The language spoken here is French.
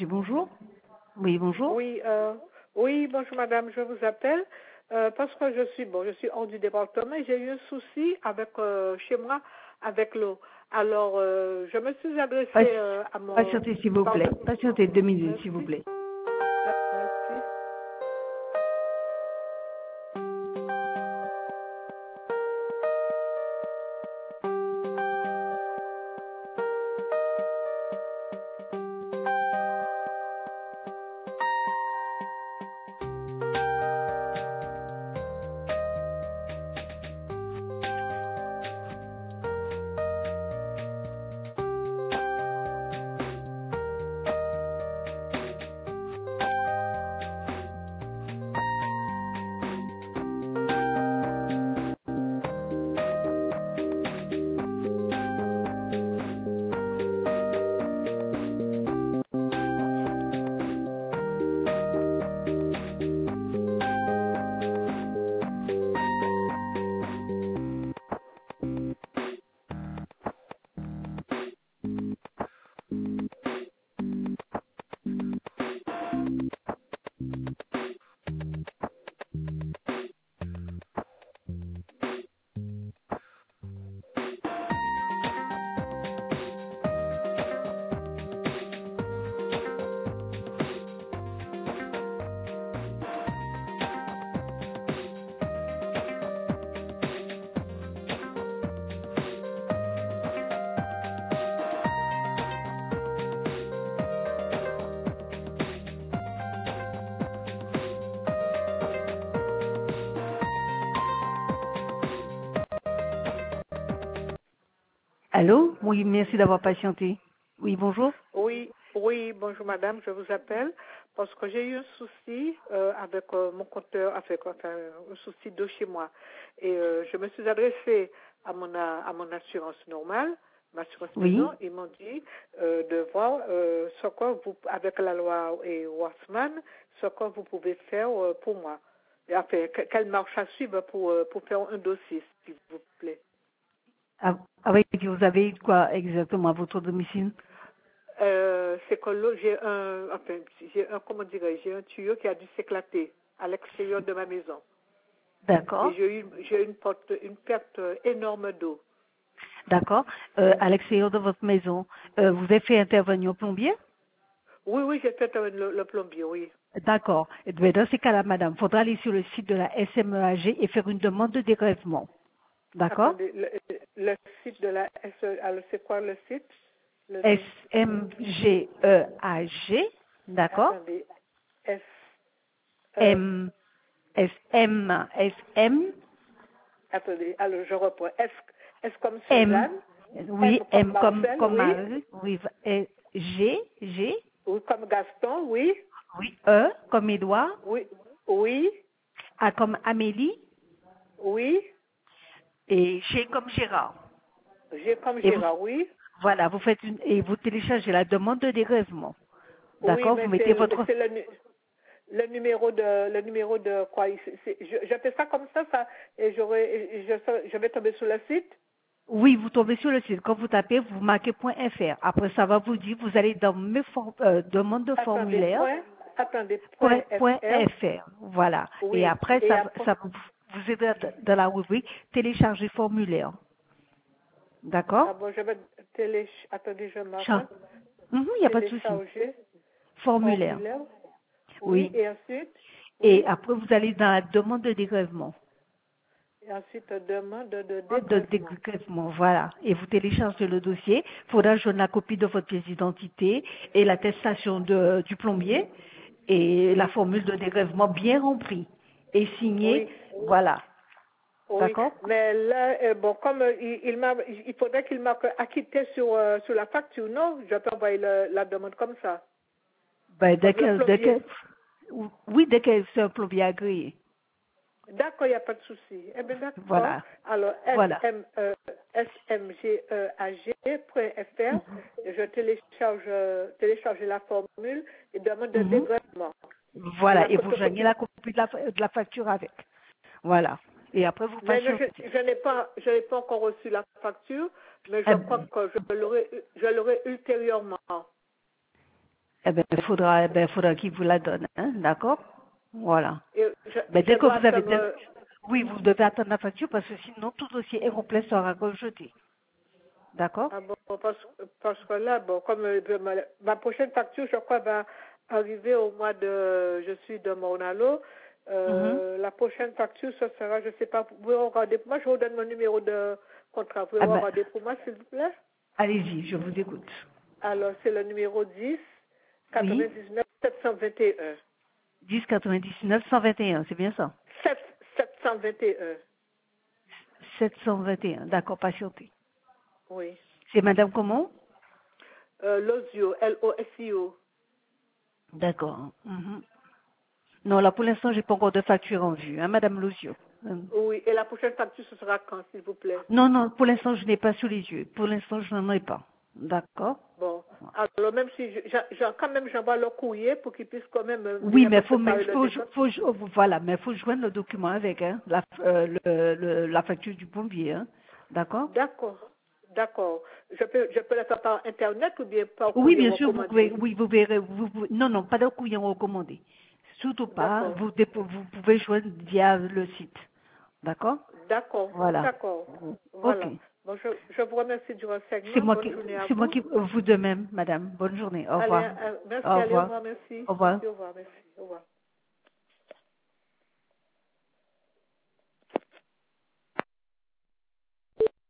SMG, bonjour. Oui, bonjour. Oui, oui, bonjour madame, je vous appelle parce que je suis hors du département et j'ai eu un souci avec chez moi avec l'eau. Alors, je me suis adressée à mon Patientez, s'il vous plaît. Patientez 2 minutes, s'il vous Merci. plaît. Merci. Allô? Oui, merci d'avoir patienté. Oui, bonjour. Oui, oui, bonjour madame, je vous appelle parce que j'ai eu un souci avec mon compteur, un souci d'eau chez moi. Et je me suis adressée à mon assurance normale, ma assurance Oui. maison, ils m'ont dit de voir ce que vous, avec la loi et Wassman, ce que vous pouvez faire pour moi. Et enfin, quelle marche à suivre pour faire un dossier, s'il vous plaît. Avec vous avez quoi exactement à votre domicile? C'est que l'eau, comment dirais-je, j'ai un tuyau qui a dû s'éclater à l'extérieur de ma maison. Et D'accord. j'ai une perte énorme d'eau. D'accord. À l'extérieur de votre maison, vous avez fait intervenir un plombier? Oui, oui, j'ai fait le plombier, oui. D'accord. Eh bien, dans ces cas-là, madame, il faudra aller sur le site de la SMEAG et faire une demande de dégrèvement. D'accord? Attendez, le site de la SE, alors c'est quoi le site? Le nom? SMGEAG. D'accord? Attendez, S, E, M, SM, SM, attendez, alors je reprends. S comme M, Suzanne, oui, M comme M Marcel, comme oui, Marie, oui, G, oui, comme Gaston, oui, oui, E comme Édouard, oui, oui, A comme Amélie oui, et G comme Gérard. G comme Et vous, Gérard, oui. voilà, vous faites et vous téléchargez la demande de dégrèvement. Oui, D'accord? Vous mais mettez votre, c'est le numéro de quoi je fais ça comme ça et je vais tomber sur le site. oui, vous tombez sur le site. Quand vous tapez, vous marquez .fr. Après, ça va vous dire, vous allez dans mes demandes de Attendez, formulaire, point fr. .fr. Voilà. Et Oui, après, et après, ça vous aide dans la rubrique télécharger formulaire. ah D'accord? bon, je vais attendez, je marque, Chat. Il n'y a pas de souci. télécharger Formulaire. formulaire. Oui, Oui. et ensuite, Et oui, après, vous allez dans la demande de dégrèvement. et ensuite demande de De dégrèvement. dégrèvement, voilà. Et vous téléchargez le dossier. Il faudra joindre la copie de votre pièce d'identité et l'attestation du plombier et la Oui, formule de dégrèvement bien remplie et signée. oui. Voilà. Oui, D'accord? mais là, bon, comme il faudrait qu'il marque acquitté sur la facture, non? Je peux envoyer la demande comme ça. Ben, Comme le plombier. oui, dès que c'est un plombier agréé. D'accord, il n'y a pas de souci. Eh bien, d'accord. Voilà. Alors, Voilà. Mhm. smgeag.fr, je télécharge la formule et demande de Mhm. dégrèvement. Et Voilà. la Et vous joignez photocopie. la copie de la facture avec. Voilà. Et après, vous Mais patientez. je n'ai pas encore reçu la facture, mais je Eh, crois que je l'aurai ultérieurement. faudra qu'il vous la donne, hein, d'accord? Voilà. Et Mais je dès que dois vous avez, attendre. oui, vous devez attendre la facture parce que sinon tout dossier incomplet sera rejeté, d'accord? Ah bon, parce que là, bon, comme ma prochaine facture, je crois, va arriver au mois de, je suis de Mornalo. Mhm. La prochaine facture, ce sera, je sais pas, vous pouvez regarder pour moi, je vous donne mon numéro de contrat. Vous Ah pouvez ben, regarder pour moi, s'il vous plaît. allez-y, je vous écoute. Alors, c'est le numéro 10 Oui, 99 721. 10 99 121, c'est bien ça? 721. 721, d'accord, patientez. Oui. C'est Madame comment? Losio, Losio. D'accord. Mhm. Non, là pour l'instant, j'ai pas encore de facture en vue, hein, Madame Lucio. Oui, et la prochaine facture, ce sera quand, s'il vous plaît? Non, non, pour l'instant, je n'ai pas sous les yeux. Pour l'instant, je n'en ai pas. D'accord? Bon, alors même si quand même j'envoie le courrier pour qu'ils puissent quand même Oui, venir mais me préparer le décompte. voilà, mais faut joindre le document avec, hein, la facture du plombier, hein. D'accord? D'accord, d'accord. Je peux la faire par internet ou bien par Oui, courrier bien sûr, vous pouvez, recommandé. oui, vous verrez, non, non, pas de courrier recommandé. Surtout pas, D'accord, vous pouvez joindre via le site. D'accord? d'accord, Voilà. d'accord. Ok. Voilà. Bon, je vous remercie du renseignement. Bonne journée à vous. Vous de même, madame. Bonne journée. Au Allez, revoir. merci, Au allez, au revoir. revoir, merci. Au revoir. Merci, au revoir, merci. Au revoir.